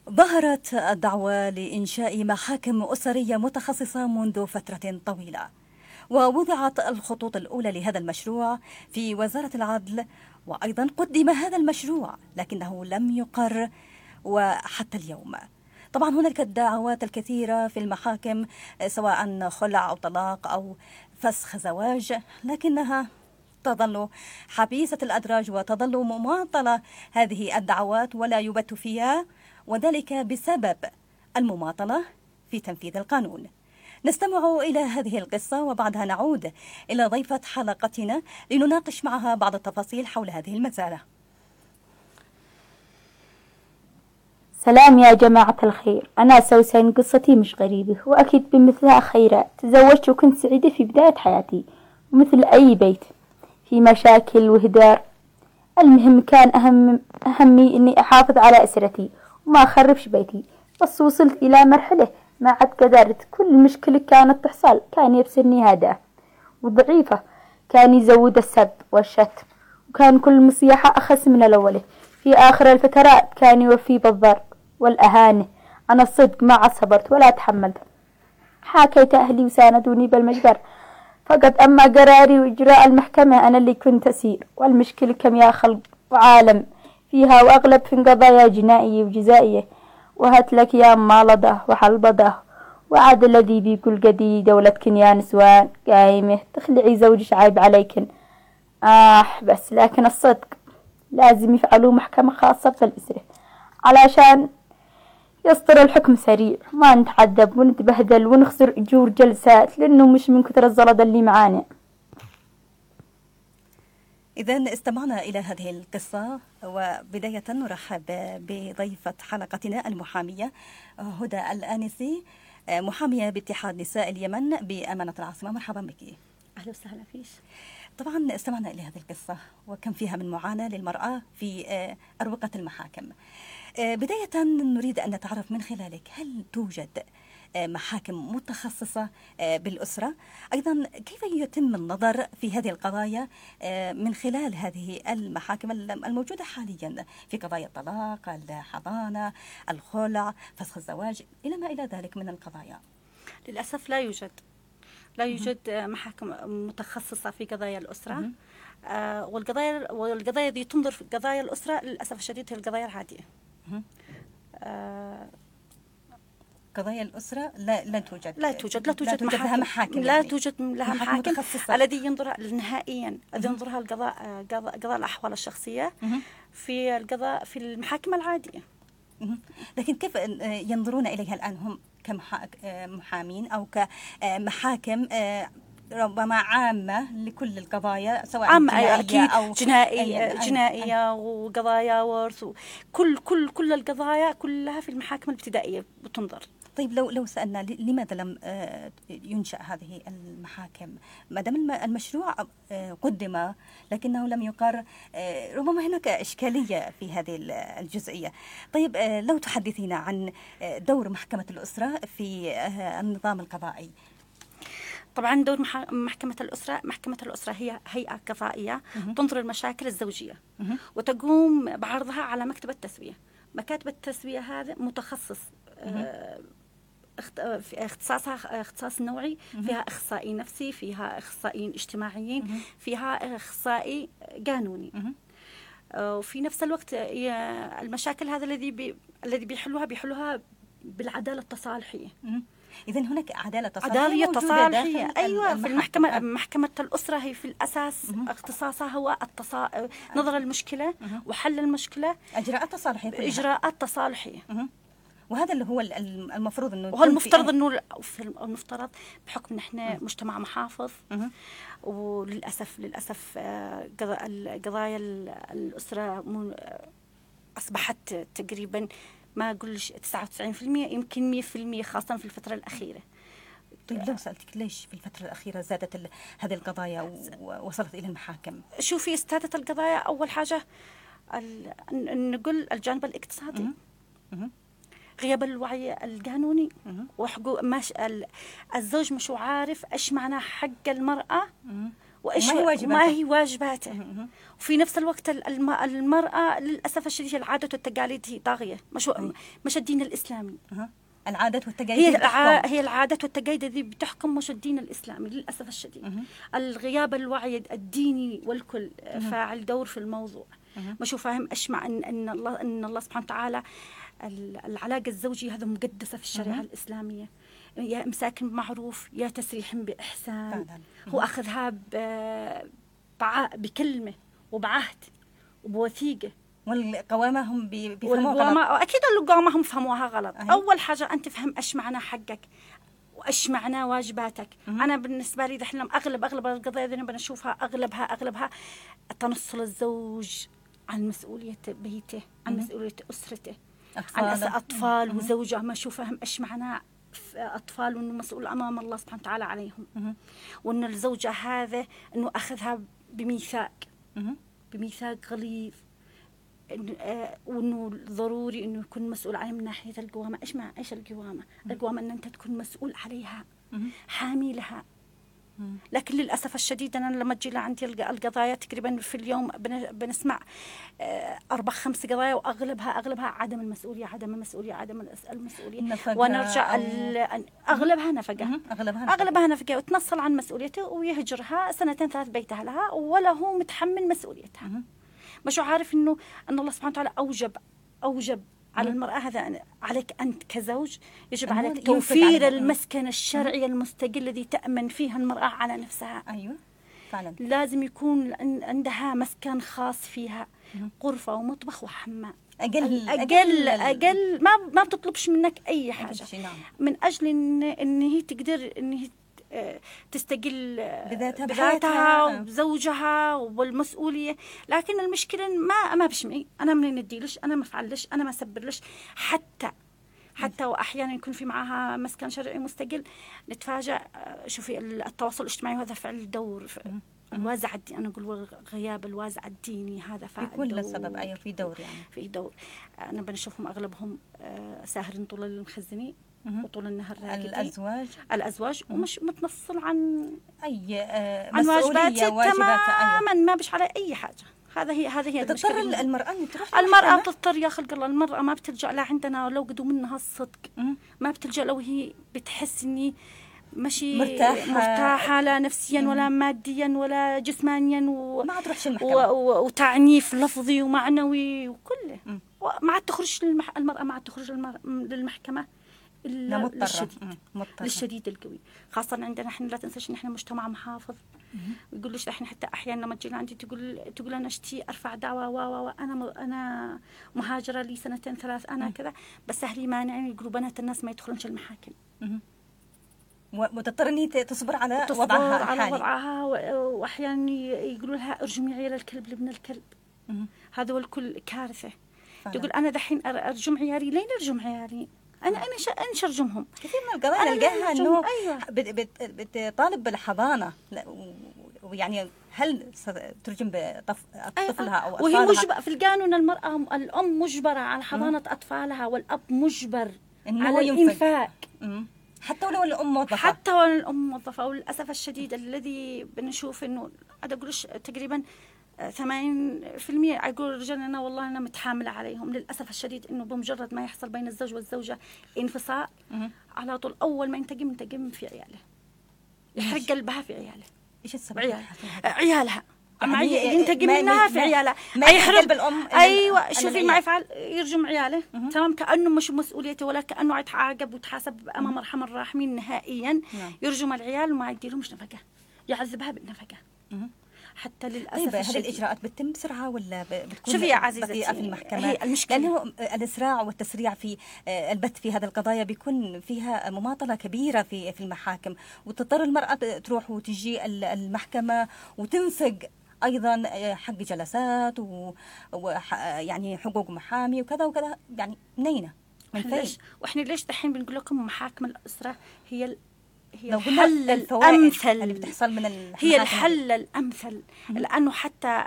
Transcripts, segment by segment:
ظهرت الدعوة لإنشاء محاكم أسرية متخصصة منذ فترة طويلة، ووضعت الخطوط الأولى لهذا المشروع في وزارة العدل، وأيضا قدم هذا المشروع لكنه لم يقر وحتى اليوم. طبعا هناك الدعوات الكثيرة في المحاكم سواء خلع أو طلاق أو فسخ زواج، لكنها تظل حبيسة الأدراج وتظل مماطلة هذه الدعوات ولا يبت فيها، وذلك بسبب المماطلة في تنفيذ القانون. نستمع إلى هذه القصة وبعدها نعود إلى ضيفة حلقتنا لنناقش معها بعض التفاصيل حول هذه المسألة. سلام يا جماعة الخير، أنا سوسن. قصتي مش غريبة وأكيد بمثلها خيرات. تزوجت وكنت سعيدة في بداية حياتي، ومثل أي بيت في مشاكل وهدار. المهم كان أهمي إني أحافظ على أسرتي وما أخربش بيتي. بس وصلت إلى مرحلة ما عاد قدرت. كل مشكلة كانت تحصل كان يبصرني هادئة وضعيفة، كان يزود السب والشتم، وكان كل مصيحة أخس من الأولى. في آخر الفترات كان يوفي بالضرب والأهانة. أنا الصدق ما صبرت ولا تحملت. حاكيت أهلي وساندوني بالمجبر فقط، أما قراري وإجراء المحكمة أنا اللي كنت أسير. والمشكلة كم يا خلق وعالم فيها، وأغلب في قضايا جنائية وجزائية. وهات لك يا مالضة وحلبضة وعاد الذي بيقول قدي دولتكن يا نسوان قايمة تخلعي زوجش عيب عليكن. بس لكن الصدق لازم يفعلوا محكمة خاصة بالأسرة علشان يصدر الحكم سريع، ما نتعذب ونتبهدل ونخسر أجور جلسات لأنه مش من كثر الزلط اللي معانا. إذن استمعنا إلى هذه القصة، وبداية نرحب بضيفة حلقتنا المحامية هدى الآنسي، محامية باتحاد نساء اليمن بأمانة العاصمة. مرحبا بك. أهلا وسهلا فيك. طبعا استمعنا إلى هذه القصة وكم فيها من معاناة للمرأة في أروقة المحاكم. بداية نريد أن نتعرف من خلالك، هل توجد محاكم متخصصة بالأسرة؟ أيضا كيف يتم النظر في هذه القضايا من خلال هذه المحاكم الموجودة حاليا في قضايا الطلاق، الحضانة، الخلع، فسخ الزواج إلى ما إلى ذلك من القضايا؟ للأسف لا يوجد محاكم متخصصة في قضايا الأسرة. والقضايا التي تنظر في قضايا الأسرة للأسف الشديد هي القضايا العادية. قضايا الأسرة لا توجد لها محاكم. لا توجد لها محاكم الذي ينظر نهائيا، الذي ينظرها قضاء الأحوال الشخصية في المحاكم العادية. لكن كيف ينظرون إليها الآن هم كمحامين أو كمحاكم ربما عامة لكل القضايا، سواء جنائية أو جنائية وقضايا ورث، كل القضايا كلها في المحاكم الابتدائية بتنظر. طيب لو سألنا لماذا لم ينشأ هذه المحاكم ما دام المشروع قدم لكنه لم يقر؟ ربما هناك إشكالية في هذه الجزئية. طيب لو تحدثينا عن دور محكمة الأسرة في النظام القضائي. طبعا دور محكمة الأسرة هي هيئة قضائية تنظر المشاكل الزوجية وتقوم بعرضها على مكتب التسوية. مكاتب التسوية هذا متخصص في اختصاصها اختصاص نوعي، فيها اخصائي نفسي، فيها اخصائيين اجتماعيين، فيها اخصائي قانوني. وفي نفس الوقت المشاكل هذا الذي بيحلوها بالعدالة التصالحية. إذن هناك عدالة تصالحية. أيوة، في محكمة الأسرة هي في الأساس اختصاصها هو نظر المشكلة وحل المشكلة، إجراءات تصالحية. وهذا اللي هو المفروض انه المفترض بحكم ان احنا مجتمع محافظ. وللاسف قضايا الاسره اصبحت تقريبا ما اقولش 99%، يمكن 100%، خاصه في الفتره الاخيره. طيب لو سألتك ليش في الفترة الأخيرة زادت هذه القضايا ووصلت إلى المحاكم؟ شوفي، ازدادت القضايا أول حاجة نقول الجانب الاقتصادي، غياب الوعي القانوني وحقوق الزوج مش عارف ايش معنى حق المرأة وما هي واجباته. وفي نفس الوقت المرأة للأسف الشديد العادة والتقاليد هي طاغية، مش الدين الإسلامي. العادات والتقاليد هي العادات والتقاليد التي بتحكم، مش الدين الإسلامي للأسف الشديد. الغياب الوعي الديني والكل فاعل دور في الموضوع. مش فاهم أشمع أن الله سبحانه وتعالى العلاقة الزوجية هذا مقدسة في الشريعة الإسلامية، يا إمساك بمعروف يا تسريح بإحسان. هو أخذها بكلمة وبعهد وبوثيقة. والقوامة هم بيفهموها غلط. أكيد القوامة هم فهموها غلط. أول حاجة أنت فهم إيش معنى حقك وإيش معنى واجباتك. أنا بالنسبة لي دحين أغلب القضايا ذي بنشوفها أغلبها تنصل الزوج عن مسؤولية بيته، عن مسؤولية أسرته، عن أطفال وزوجه. ما شو فهم إيش معنى أطفال، وإنه مسؤول أمام الله سبحانه وتعالى عليهم، وإن الزوجة هذا إنه أخذها بميثاق غليظ، وإنه ضروري إنه يكون مسؤول عليها من ناحية القوامة. إيش القوامة؟ القوامة إن أنت تكون مسؤول عليها، حامي لها. لكن للأسف الشديد أنا لما تجي لعندي القضايا تقريبا في اليوم بنسمع 4-5 قضايا، وأغلبها عدم المسؤولية. ونرجع أغلبها نفقة وتنصل عن مسؤوليته ويهجرها 2-3 بيتها لها، ولا هو متحمل مسؤوليتها. مش عارف إنه أن الله سبحانه وتعالى أوجب على المرأة، هذا عليك أنت كزوج، يجب عليك توفير المسكن الشرعي المستقل الذي تأمن فيه المرأة على نفسها. أيوة فعلا. لازم يكون عندها مسكن خاص فيها، غرفة ومطبخ وحمام. أقل ما بتطلبش منك أي حاجة، من أجل إن هي تقدر إن هي تستقل بذاتها وبزوجها والمسؤولية. لكن المشكلة ما بشمعي، أنا منين نديلش، أنا ما فعلش، أنا ما سبرلش. حتى وأحيانا يكون في معها مسكن شرعي مستقل، نتفاجأ. شوفي التواصل الاجتماعي هذا فعل دور الوازع الديني. أنا أقول غياب الوازع الديني هذا فعل بكل سبب. أيوة في دور، يعني في دور. أنا بنشوفهم أغلبهم ساهرين طول الليل مخزنين وطول النهار الأزواج ومش متنصل عن مسؤولية تماما. ما بش على أي حاجة. هذه هي تضطر المرأة بتضطر يا خلق الله. المرأة ما بتلجأ لا عندنا لو قدوا منها الصدق، ما بتلجأ لو هي بتحس إني ماشي مرتاحة لا نفسيا ولا ماديا ولا جسمانيا، ما تروحش المحكمة وتعنيف لفظي ومعنوي وكله. ما تخرج المرأة ما تخرج للمحكمة إلا للشديد القوي. خاصة عندنا احنا لا تنساش ان احنا مجتمع محافظ. يقول ليش احنا حتى احيانا لما تجي عندي تقول انا اشتي ارفع دعوة انا مهاجرة لي 2-3 انا كذا، بس اهلي مانعين، يقولوا بنات الناس ما يدخلونش المحاكم. وتضطر ان تصبر على وضعها واحيانا يقولوا لها ارجمي عيال الكلب لابن الكلب. هذا والكل كارثة. تقول انا دحين ارجم عيالي. لين ارجم عيالي؟ أنا أنش أرجمهم. كثير من القضايا نلقاها إنه بتطالب بالحضانة، ويعني هل ترجم بطفلها أو أطفالها؟ وهي مجبرة في القانون. المرأة الأم مجبرة على حضانة أطفالها، والأب مجبر على الإنفاق. حتى ولو الأم موظفة. وللأسف الشديد الذي بنشوف إنه أقولش تقريبا 80% أقول الرجال أنا والله أنا متحاملة عليهم. للأسف الشديد إنه بمجرد ما يحصل بين الزوج والزوجة انفصال، على طول أول ما ينتقم في عياله، يحرق قلبها في عياله. إيش السبب؟ عيالها ينتقم منها في عيالها، يحرق بالأم. أيوة شوفي ما يفعل، يرجم عياله تمام كأنه مش مسؤوليته، ولا كأنه يتعاقب وتحاسب أمام أرحم الراحمين نهائيا. يرجم العيال وما يديلهمش نفقة، يعذبها بالنفقة. حتى للأسف هذه الإجراءات بتتم بسرعة ولا بتكون شوفي يا عزيزتي في المحكمة؟ لأنه الإسراع والتسريع في البت في هذه القضايا بيكون فيها مماطلة كبيرة في المحاكم، وتضطر المرأة تروح وتجي المحكمة وتنفق أيضا حق جلسات ويعني حقوق محامي وكذا وكذا. يعني منينة من فين؟ وإحنا ليش دحين بنقول لكم محاكم الأسرة هي الحل الأمثل اللي بتحصل من هي الحل الأمثل. لأنه حتى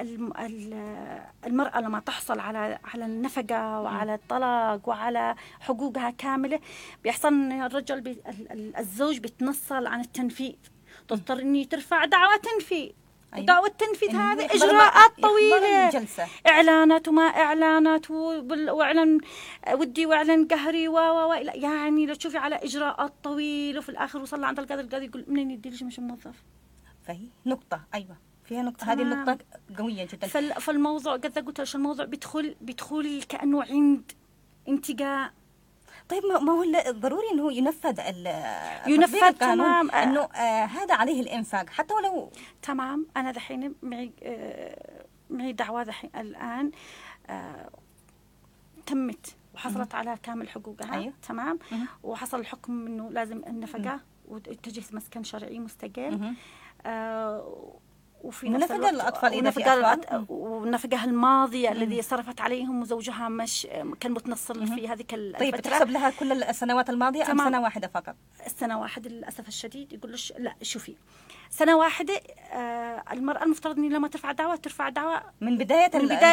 المرأة لما تحصل على النفقة وعلى الطلاق وعلى حقوقها كاملة، بيحصل الرجل الزوج بيتنصل عن التنفيذ، تضطر إني ترفع دعوى تنفي. أيوة. دعوة تنفيذ هذه يحضر إجراءات يحضر طويلة، الجلسة. إعلانات وما إعلانات وإعلان ودي وإعلان قهري يعني لو تشوفي على إجراءات طويلة، وفي الآخر وصل عند القاضي يقول منين يدي ليش مش موظف. فهي نقطة، أيوة فيها نقطة، هذه النقطة قوية جدا. فالموضوع قد قلت لك الموضوع بيدخل كأنه عند انتقاء. طيب ما هو ضروري انه ينفذ تمام انه هذا عليه الانفاق حتى ولو تمام. انا دحين معي دعوه دحين الان تمت وحصلت على كامل حقوقها. أيوه. تمام. وحصل الحكم انه لازم النفقه وتجهيز مسكن شرعي مستقل. وفي نفس الوقت الأطفال ونفقها الماضية الذي صرفت عليهم وزوجها مش كان متنصل في هذه الفترة. طيب بتحسب لها كل السنوات الماضية أم سنة واحدة فقط؟ السنة واحدة للأسف الشديد. يقول لش لا شوفي سنة واحدة. المرأة المفترض أن لما ترفع دعوة من بداية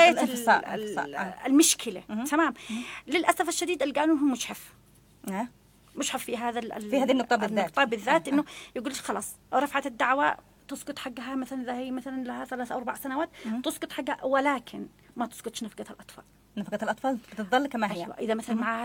المشكلة. تمام. للأسف الشديد القانون هو مشحف في هذه النقطة بالذات إنه يقول خلاص رفعت الدعوة تسقط حقها مثلا إذا هي مثلا لها 3 أو 4 سنوات تسقط حقها، ولكن ما تسقطش نفقة الأطفال. نفقة الأطفال بتظل كما هي. أيوة. إذا مثلا معها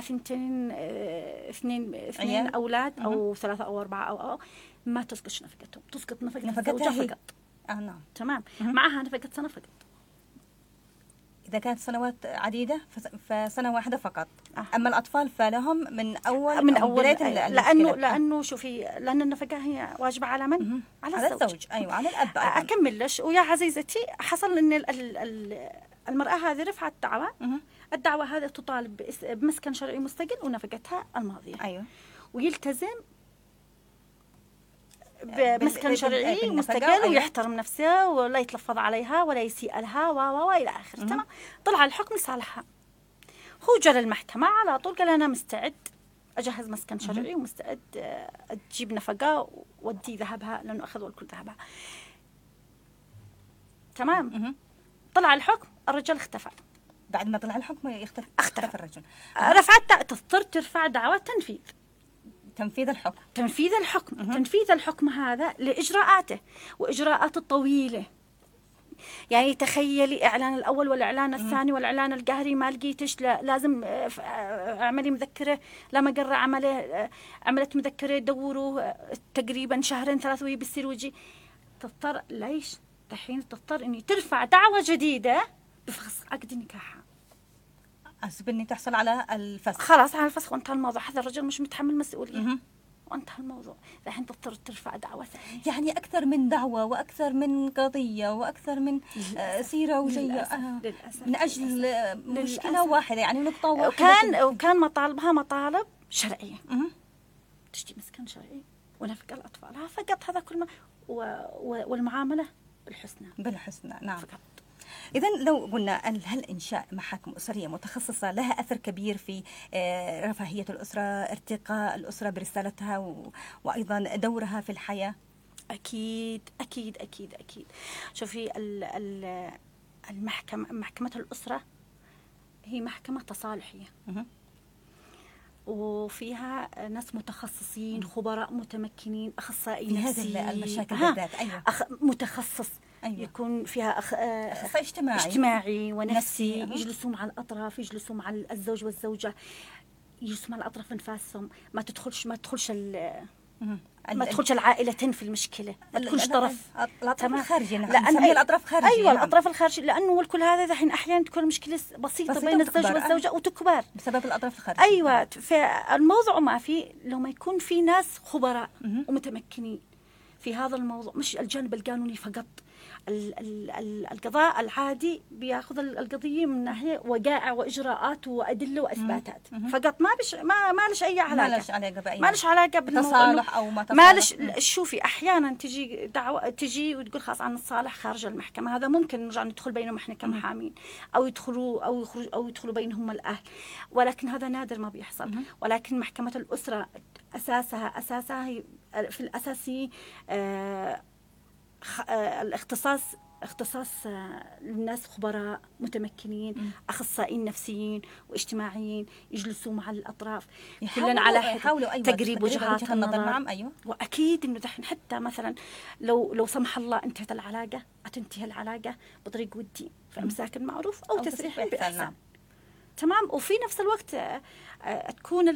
اثنين أولاد أو 3 أو 4 أو ما تسقطش نفقتهم، تسقط نفقتها فقط. نعم. تمام. معها نفقة سنة فقط. إذا كانت سنوات عديدة فسنة واحدة فقط. أما الأطفال فلهم من أول بداية لأنه شوفي لأن النفقة هي واجبة على من؟ على الزوج. أيوة على الأب. أكمل لش ويا عزيزتي حصل إن المرأة هذه رفعت الدعوة هذه تطالب بمسكن شرعي مستقل ونفقتها الماضية. أيوة. ويلتزم بمسكن شرعي مستقل ويحترم نفسه ولا يتلفظ عليها ولا يسيء لها وإلى آخره. تمام. طلع الحكم لصالحها. هو جرى المحكمة على طول قال أنا مستعد أجهز مسكن شرعي ومستعد أجيب نفقة وأدي ذهبها لأنه أخذوا الكل ذهبها. تمام. طلع الحكم الرجال اختفى. بعد ما طلع الحكم اختفى الرجل. رفعت تضطر ترفع دعوى تنفيذ الحكم هذا لإجراءاته وإجراءات الطويلة. يعني تخيلي إعلان الأول والإعلان الثاني والإعلان القهري ما لقيتش لازم اعملي مذكرة لما قرر عملت مذكرة دوروا تقريبا 2-3 وهي بيصير وجي تضطر ليش دحين تضطر إني ترفع دعوة جديدة بفسخ عقد نكاحها. أسب إني تحصل على الفسخ. خلاص على الفسخ وانتهى الموضوع. هذا الرجل مش متحمل مسؤولية وانتهى الموضوع. الحين تضطر ترفع دعوة ثانية. يعني أكثر من دعوة وأكثر من قضية وأكثر من سيرة وجية من أجل مشكلة واحدة يعني نقطة واحدة. وكان مطالبها مطالب شرعية. تشتي مسكن شرعي ونفقة الأطفال فقط. هذا كل ما والمعاملة بالحسنى. نعم. فقط. إذن لو قلنا هل إنشاء محاكم أسرية متخصصة لها أثر كبير في رفاهية الأسرة، ارتقاء الأسرة برسالتها وأيضا دورها في الحياة؟ أكيد أكيد أكيد أكيد. شوفي محكمة الأسرة هي محكمة تصالحية وفيها ناس متخصصين خبراء متمكنين أخصائي نفسي في هذه المشاكل بالذات. أيوة. متخصص. أيوة. يكون فيها أخصائي اجتماعي ونفسي. يجلسوا مع الأطراف، يجلسوا مع الزوج والزوجة، يجلسوا مع الأطراف أنفاسهم. ما تدخلش العائلتين في المشكلة. ما تكونش طرف. الأطراف الخارجية. لأن الأطراف خارجية. أيوة الأطراف الخارجية. لأنه الكل هذا الحين أحيانا تكون مشكلة بسيطة بين الزوج والزوجة وتكبر بسبب الأطراف الخارجية. أيوة. فالموضوع ما في لو ما يكون في ناس خبراء ومتمكنين في هذا الموضوع، مش الجانب القانوني فقط. القضاء العادي بياخذ القضية من ناحية وقائع وإجراءات وأدلة وأثباتات فقط. ما لش أي علاقة. ما لش علاقة بالتصالح أو ما تصالح. ما لش. شوفي أحيانا تجي وتقول خلاص عن الصالح خارج المحكمة. هذا ممكن نرجع ندخل بينهم إحنا كمحامين أو يدخلوا بينهم الأهل، ولكن هذا نادر ما بيحصل. ولكن محكمة الأسرة أساسها في الأساسي الاختصاص اختصاص للناس خبراء متمكنين، اخصائيين نفسيين واجتماعيين يجلسوا مع الاطراف كلنا على تقريب وجهات النظر. نعم ايوه. واكيد انه دحين حتى مثلا لو سمح الله انتهت العلاقه، تنتهي العلاقه بطريق ودي، فامساك معروف او تسريح باحسان. نعم. تمام. وفي نفس الوقت تكون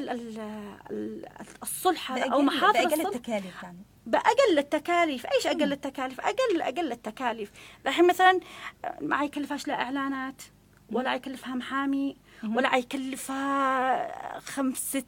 الصلح او محاضر بأقل التكاليف، يعني بأقل التكاليف. ايش اقل التكاليف؟ اقل التكاليف. الحين مثلا ما يكلفهاش لا اعلانات، ولا يكلفها محامي، ولا يكلفها 5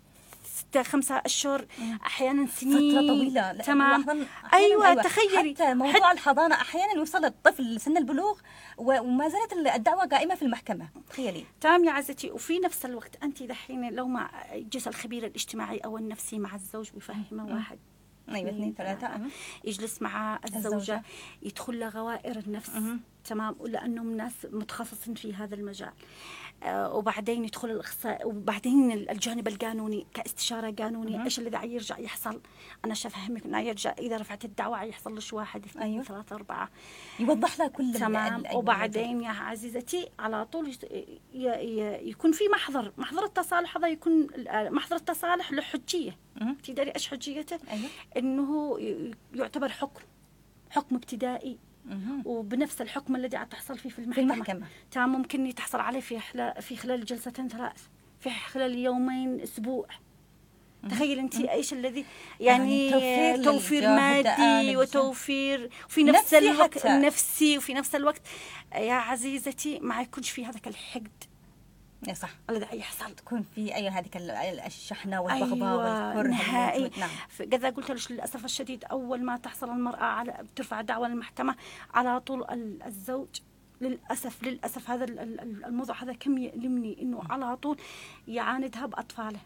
أشهر، أحيانا سنين، فترة طويلة. تمام. أيوة تخيلي حتى موضوع الحضانة أحيانا يوصل الطفل لسن البلوغ وما زالت الدعوة قائمة في المحكمة. تخيلي. تمام يا عزتي. وفي نفس الوقت أنت دحين لو ما جلس الخبير الاجتماعي أو النفسي مع الزوج ويفهمه 1 أيوة 2 3 يجلس مع الزوجة يدخل لها غوائر النفس. تمام. ولأنهم ناس متخصصين في هذا المجال. وبعدين يدخل الإخصائي، وبعدين الجانب القانوني كاستشارة قانونية. إيش اللي يرجع يحصل؟ أنا أفهمك إنه يرجع إذا رفعت الدعوة يحصل له 1 2 3 4 يوضح لها كل. تمام. وبعدين يا عزيزتي على طول يكون في محضر التصالح. هذا يكون محضر التصالح له حجية. تدري إيش حجيته؟ إنه يعتبر حكم ابتدائي، وبنفس الحكم الذي تحصل فيه في المحكمة. تمام. ممكن تحصل عليه في خلال جلستين 3، في خلال يومين، أسبوع. تخيل أنت إيش الذي يعني توفير مادي وتوفير في نفس الوقت نفسي، وفي نفس الوقت يا عزيزتي ما يكونش في هذاك الحقد. يا صح. الذي يحصل تكون في هذيك الشحنة والبغضاء والكره نهائي. كذا قلت لك للأسف الشديد أول ما تحصل المرأة بترفع دعوة للمحكمة على طول الزوج للأسف هذا الموضوع هذا كم يؤلمني إنه على طول يعاندها بأطفاله.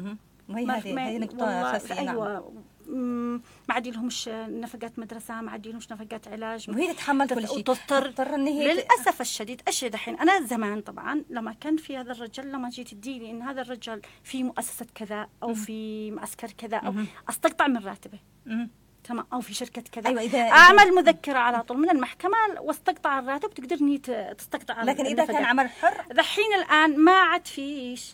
هذه نقطة أساسية. أيوة. ما عادي لهمش نفقات مدرسة، ما عادي لهمش نفقات علاج، وهي تتحمل كل شيء. وتضطر إن هي للأسف الشديد. أشي دحين أنا زمان طبعا لما كان في هذا الرجال، لما جيت تديني إن هذا الرجال في مؤسسة كذا أو في معسكر كذا أو أستقطع من راتبه. تمام. أو في شركة كذا. أيوة. إذا أعمل مذكرة على طول من المحكمة واستقطع الراتب، تقدرني تستقطع. لكن إذا كان عمل حر دحين الآن ما عاد فيش.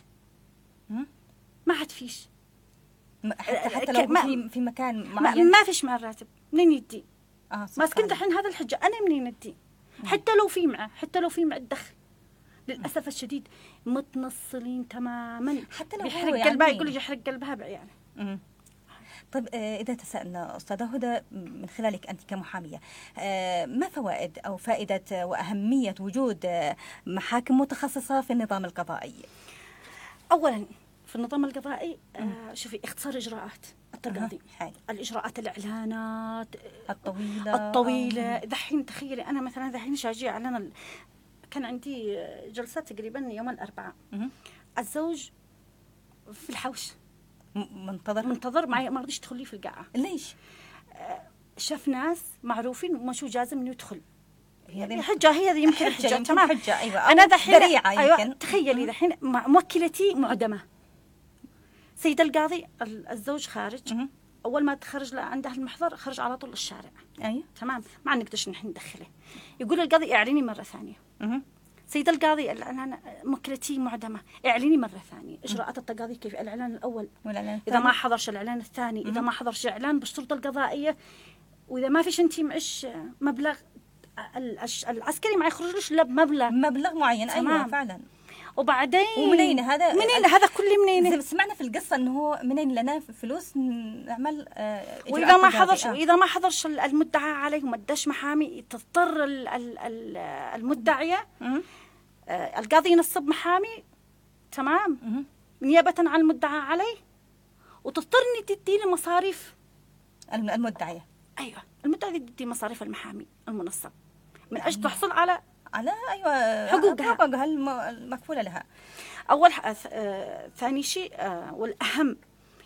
حتى لو في مكان معين ما فيش مع الراتب. منين يدي؟ ماسكين دحين هذا الحجة. أنا منين أدي؟ حتى لو في معه الدخل. للأسف الشديد متنصلين تماما. حتى لو يحرق قلبها، يقول يحرق قلبها بعياله. طيب إذا تسألنا أستاذة هدى من خلالك أنت كمحامية، ما فوائد أو فائدة وأهمية وجود محاكم متخصصة في النظام القضائي؟ أولاً في النظام القضائي شوفي اختصار إجراءات التقاضي، الإجراءات الإعلانات الطويلة. دحين تخيلي أنا مثلا دحين شاجي إعلان كان عندي جلسات تقريبا يوم الأربعاء. الزوج في الحوش منتظر معي، ما رضيش تدخل لي في القاعة. ليش؟ شاف ناس معروفين ومشو جازم إنه يدخل. هذه حجة، هي يمكن حجة. تمام. أيوة. أنا دحين ذريعة يمكن. أيوة. تخيلي دحين موكلتي معدمة. سيد القاضي الزوج خارج. أول ما تخرج عنده المحضر خرج على طول الشارع. أيوة. تمام. ما نقدرش نحن ندخله. يقول القاضي اعلني مرة ثانية. سيد القاضي الآن موكلتي معدمة، اعلني مرة ثانية. إجراءات التقاضي كيف؟ الإعلان الأول، إذا ما حضرش الإعلان الثاني، إذا ما حضرش إعلان بالشرطة القضائية، وإذا ما فيش أنت معش مبلغ العسكري ما يخرجلوش إلا مبلغ معين. أيوة فعلا. وبعدين ومنين هذا كل منين؟ سمعنا في القصة أنه هو منين لنا فلوس نعمل وإذا ما حضرش المدعى عليه وما اداش محامي، تضطر المدعية القاضي ينصب محامي. تمام. نيابة عن المدعى عليه، وتضطر إني تدي له مصاريف المدعية. أيوة. المدعية تدي مصاريف المحامي المنصب من أجل تحصل على أيوة حقوقها المكفولة لها. أول ثاني شيء والأهم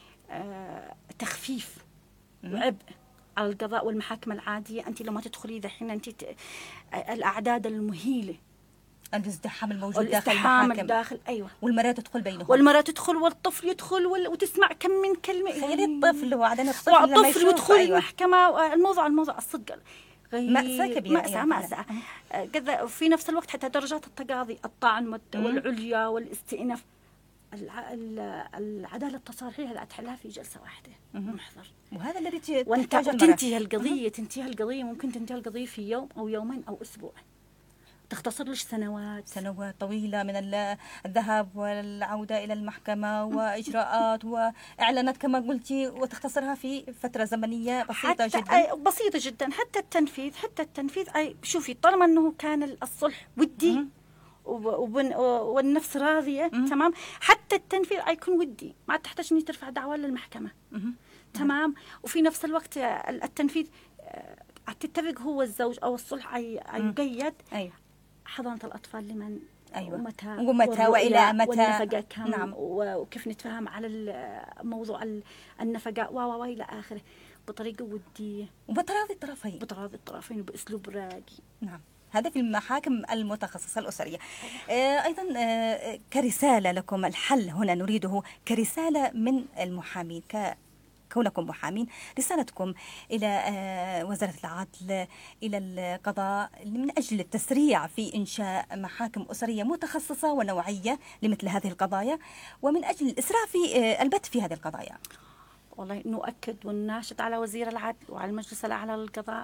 تخفيف وعبء على القضاء والمحاكم العادية. أنت لما تدخلي دحين أنت الأعداد المهيلة، الازدحام الموجود داخل المحاكم. أيوة. والمرأة تدخل بينهم، والمرأة تدخل والطفل يدخل وتسمع كم من كلمة. تخيلي الطفل وبعدين الطفل يدخل. أيوة. المحكمة الموضوع الصدق مأساة كبيرة، مأساة. في نفس الوقت حتى درجات التقاضي، الطعن والعليا والاستئناف، العدالة التصالحية لا تحلها في جلسة واحدة محضر. وهذا الذي تنتهي القضية ممكن تنتهي القضية في يوم أو يومين أو أسبوع، تختصر لك سنوات طويلة من الذهاب والعودة إلى المحكمة وإجراءات وإعلانات كما قلتي، وتختصرها في فترة زمنية بسيطة جدا. حتى التنفيذ شوفي، طالما أنه كان الصلح ودي والنفس راضية تمام، حتى التنفيذ يكون ودي، ما تحتاج أن ترفع دعوى للمحكمة تمام. وفي نفس الوقت التنفيذ تتفق هو الزوج أو الصلح يقيد حضانة الأطفال لمن ومتى وإلى متى، والنفقة كم، وكيف نتفاهم على موضوع النفقة وإلى آخره، بطريقة ودية وبتراضي الطرفين وبأسلوب راقي. نعم، هذا في المحاكم المتخصصة الأسرية. أيضا كرسالة لكم، الحل هنا نريده كرسالة من المحامين، كونكم محامين، رسالتكم إلى وزارة العدل، إلى القضاء، من أجل التسريع في إنشاء محاكم أسرية متخصصة ونوعية لمثل هذه القضايا، ومن أجل الإسراع في البت في هذه القضايا. والله نؤكد ونناشد على وزير العدل وعلى المجلس الأعلى للقضاء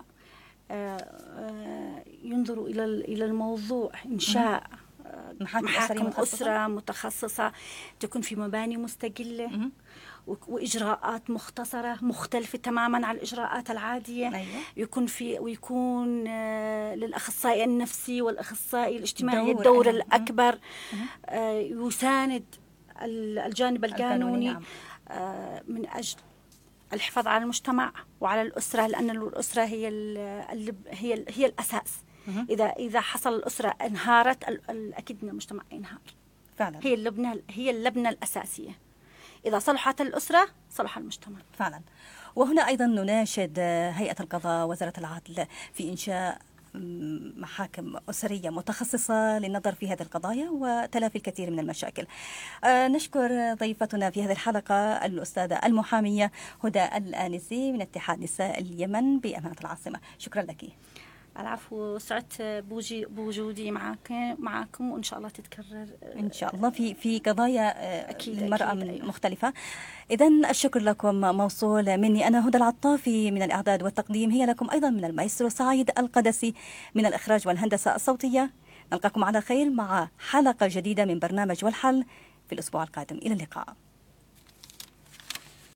ينظروا إلى الموضوع، إنشاء محاكم أسرة متخصصة تكون في مباني مستقلة وإجراءات مختصرة مختلفة تماما عن الإجراءات العادية. ويكون للأخصائي النفسي والأخصائي الاجتماعي الدور الأكبر، يساند الجانب القانوني من أجل الحفاظ على المجتمع وعلى الأسرة، لأن الأسرة هي الأساس. إذا حصل الأسرة انهارت، أكيد أن المجتمع ينهار فعلا. هي اللبنة الأساسية. إذا صلحت الأسرة صلح المجتمع فعلا. وهنا أيضا نناشد هيئة القضاء وزارة العدل في إنشاء محاكم أسرية متخصصة للنظر في هذه القضايا وتلافي الكثير من المشاكل. نشكر ضيفتنا في هذه الحلقة الأستاذة المحامية هدى الآنسي من اتحاد نساء اليمن بأمانة العاصمة. شكرا لك. العفو، سعدت بوجودي معكم، وإن شاء الله تتكرر إن شاء الله في قضايا المرأة مختلفة. إذن الشكر لكم موصول مني أنا هدى العطافي من الإعداد والتقديم، هي لكم أيضا من المايسترو سعيد القدسي من الإخراج والهندسة الصوتية. نلقاكم على خير مع حلقة جديدة من برنامج والحل في الأسبوع القادم. إلى اللقاء.